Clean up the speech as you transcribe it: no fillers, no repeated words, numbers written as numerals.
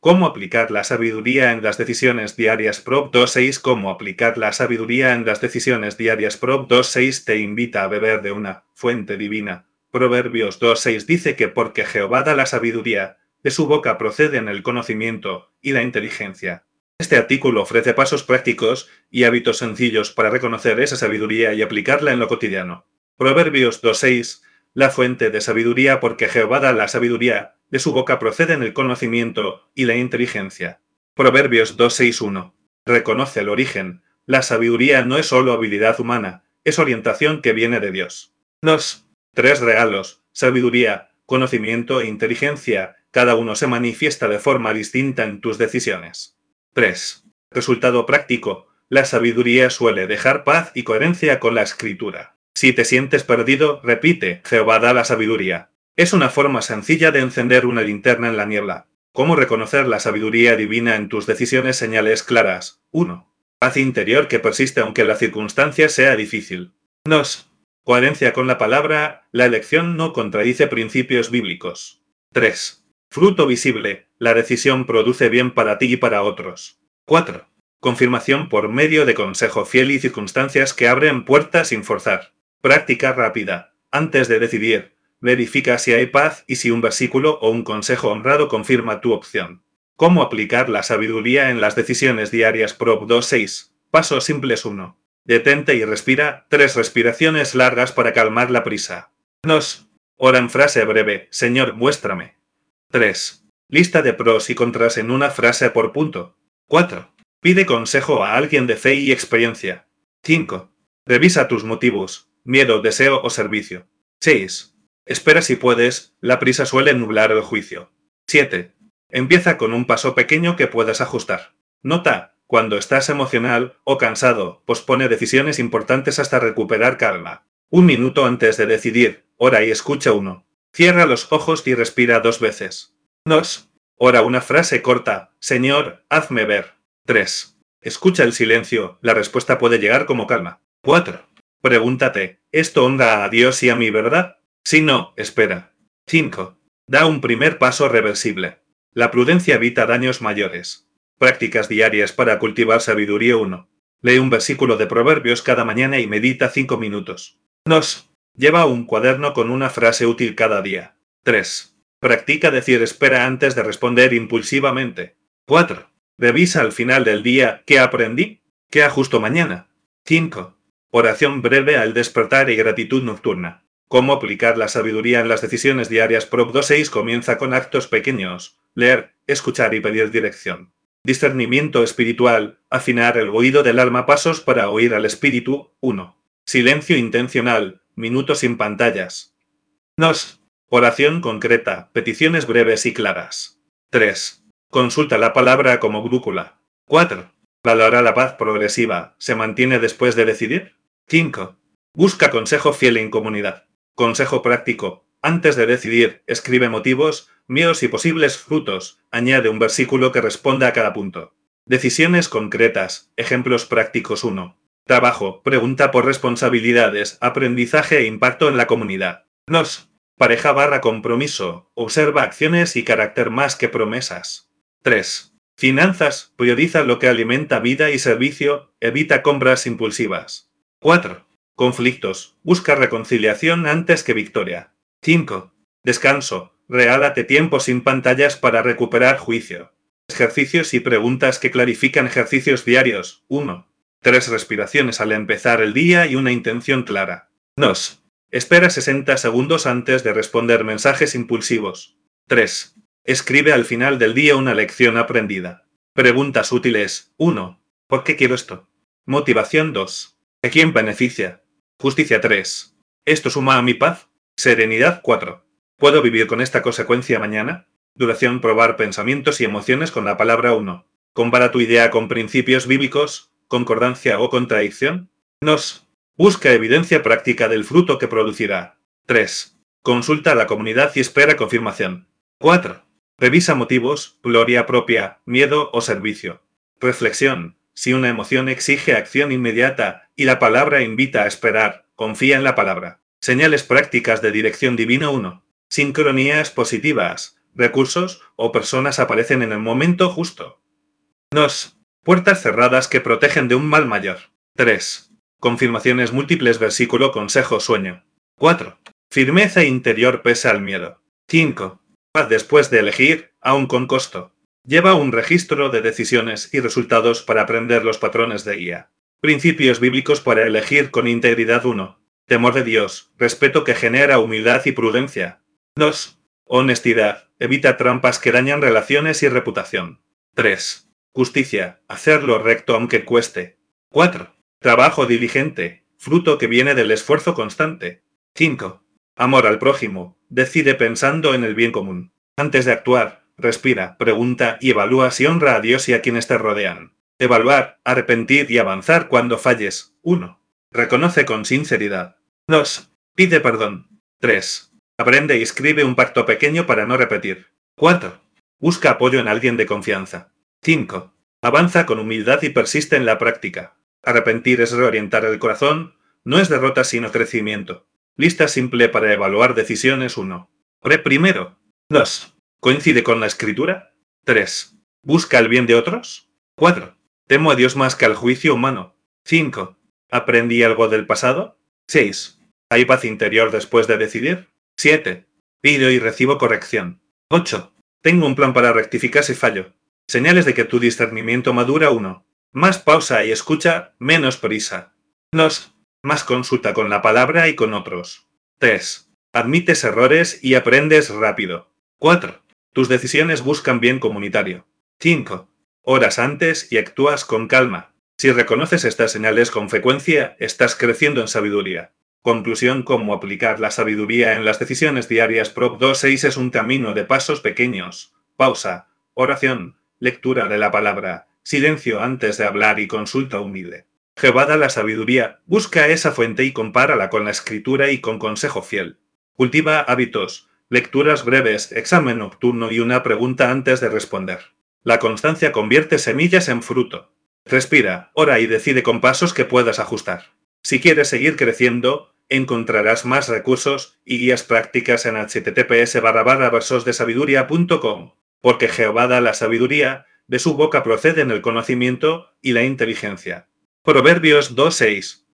¿Cómo aplicar la sabiduría en las decisiones diarias? Prop 2.6 ¿Cómo aplicar la sabiduría en las decisiones diarias? Prop 2.6 te invita a beber de una fuente divina. Proverbios 2.6 dice que porque Jehová da la sabiduría, de su boca proceden el conocimiento y la inteligencia. Este artículo ofrece pasos prácticos y hábitos sencillos para reconocer esa sabiduría y aplicarla en lo cotidiano. Proverbios 2.6 La fuente de sabiduría porque Jehová da la sabiduría, de su boca proceden el conocimiento y la inteligencia. Proverbios 2.6.1 Reconoce el origen. La sabiduría no es solo habilidad humana, es orientación que viene de Dios. Los tres regalos, sabiduría, conocimiento e inteligencia, cada uno se manifiesta de forma distinta en tus decisiones. 3. Resultado práctico. La sabiduría suele dejar paz y coherencia con la escritura. Si te sientes perdido, repite, Jehová da la sabiduría. Es una forma sencilla de encender una linterna en la niebla. ¿Cómo reconocer la sabiduría divina en tus decisiones? Señales claras. 1. Paz interior que persiste aunque la circunstancia sea difícil. 2. Coherencia con la palabra, la elección no contradice principios bíblicos. 3. Fruto visible, la decisión produce bien para ti y para otros. 4. Confirmación por medio de consejo fiel y circunstancias que abren puertas sin forzar. Práctica rápida. Antes de decidir, verifica si hay paz y si un versículo o un consejo honrado confirma tu opción. ¿Cómo aplicar la sabiduría en las decisiones diarias? Prop 2.6. Pasos simples 1. Detente y respira. 3 respiraciones largas para calmar la prisa. 2. Ora en frase breve. Señor, muéstrame. 3. Lista de pros y contras en una frase por punto. 4. Pide consejo a alguien de fe y experiencia. 5. Revisa tus motivos, miedo, deseo o servicio. 6. Espera si puedes, la prisa suele nublar el juicio. 7. Empieza con un paso pequeño que puedas ajustar. Nota, cuando estás emocional o cansado, pospone decisiones importantes hasta recuperar calma. 1 minuto antes de decidir, ora y escucha 1. Cierra los ojos y respira 2 veces. 2. Ora una frase corta, Señor, hazme ver. 3. Escucha el silencio, la respuesta puede llegar como calma. 4. Pregúntate, ¿esto honra a Dios y a mi verdad? Si no, espera. 5. Da un primer paso reversible. La prudencia evita daños mayores. Prácticas diarias para cultivar sabiduría. 1. Lee un versículo de Proverbios cada mañana y medita 5 minutos. 2. Lleva un cuaderno con una frase útil cada día. 3. Practica decir espera antes de responder impulsivamente. 4. Revisa al final del día ¿qué aprendí? ¿Qué ajusto mañana? 5. Oración breve al despertar y gratitud nocturna. ¿Cómo aplicar la sabiduría en las decisiones diarias? Prop 2.6 comienza con actos pequeños. Leer, escuchar y pedir dirección. Discernimiento espiritual. Afinar el oído del alma. Pasos para oír al espíritu. 1. Silencio intencional. Minutos sin pantallas. 2. Oración concreta. Peticiones breves y claras. 3. Consulta la palabra como brújula. 4. Valora la paz progresiva. ¿Se mantiene después de decidir? 5. Busca consejo fiel en comunidad. Consejo práctico. Antes de decidir, escribe motivos, miedos y posibles frutos. Añade un versículo que responda a cada punto. Decisiones concretas. Ejemplos prácticos. 1. Trabajo. Pregunta por responsabilidades, aprendizaje e impacto en la comunidad. 2. Pareja / compromiso. Observa acciones y carácter más que promesas. 3. Finanzas. Prioriza lo que alimenta vida y servicio. Evita compras impulsivas. 4. Conflictos. Busca reconciliación antes que victoria. 5. Descanso. Regálate tiempo sin pantallas para recuperar juicio. Ejercicios y preguntas que clarifican. Ejercicios diarios. 1. 3 respiraciones al empezar el día y una intención clara. 2. Espera 60 segundos antes de responder mensajes impulsivos. 3. Escribe al final del día una lección aprendida. Preguntas útiles. 1. ¿Por qué quiero esto? Motivación. 2. ¿A quién beneficia? Justicia. 3. ¿Esto suma a mi paz? Serenidad. 4. ¿Puedo vivir con esta consecuencia mañana? Duración. Probar pensamientos y emociones con la palabra 1. Compara tu idea con principios bíblicos, concordancia o contradicción. 2. Busca evidencia práctica del fruto que producirá. 3. Consulta a la comunidad y espera confirmación. 4. Revisa motivos, gloria propia, miedo o servicio. Reflexión. Si una emoción exige acción inmediata y la palabra invita a esperar, confía en la palabra. Señales prácticas de dirección divina. 1. Sincronías positivas. recursos o personas aparecen en el momento justo. 2. Puertas cerradas que protegen de un mal mayor. 3. Confirmaciones múltiples versículo consejo sueño. 4. Firmeza interior pese al miedo. 5. Paz después de elegir, aun con costo. Lleva un registro de decisiones y resultados para aprender los patrones de guía. Principios bíblicos para elegir con integridad. 1. Temor de Dios, respeto que genera humildad y prudencia. 2. Honestidad, evita trampas que dañan relaciones y reputación. 3. Justicia, hacer lo recto aunque cueste. 4. Trabajo diligente, fruto que viene del esfuerzo constante. 5. Amor al prójimo, decide pensando en el bien común. Antes de actuar, respira, pregunta y evalúa si honra a Dios y a quienes te rodean. Evaluar, arrepentir y avanzar cuando falles. 1. Reconoce con sinceridad. 2. Pide perdón. 3. Aprende y escribe un pacto pequeño para no repetir. 4. Busca apoyo en alguien de confianza. 5. Avanza con humildad y persiste en la práctica. Arrepentir es reorientar el corazón, no es derrota sino crecimiento. Lista simple para evaluar decisiones. 1. Ore primero. 2. ¿Coincide con la escritura? 3. ¿Busca el bien de otros? 4. ¿Temo a Dios más que al juicio humano? 5. ¿Aprendí algo del pasado? 6. ¿Hay paz interior después de decidir? 7. Pido y recibo corrección. 8. Tengo un plan para rectificar si fallo. Señales de que tu discernimiento madura. 1. Más pausa y escucha, menos prisa. 2. Más consulta con la palabra y con otros. 3. Admites errores y aprendes rápido. 4. Tus decisiones buscan bien comunitario. 5. Oras antes y actúas con calma. Si reconoces estas señales con frecuencia, estás creciendo en sabiduría. Conclusión: cómo aplicar la sabiduría en las decisiones diarias. Prop 2.6 es un camino de pasos pequeños. Pausa, oración, lectura de la palabra, silencio antes de hablar y consulta humilde. Jehová da la sabiduría, busca esa fuente y compárala con la escritura y con consejo fiel. Cultiva hábitos, lecturas breves, examen nocturno y una pregunta antes de responder. La constancia convierte semillas en fruto. Respira, ora y decide con pasos que puedas ajustar. Si quieres seguir creciendo, encontrarás más recursos y guías prácticas en https://versosdesabiduría.com. Porque Jehová da la sabiduría, de su boca proceden el conocimiento y la inteligencia. Proverbios 2.6.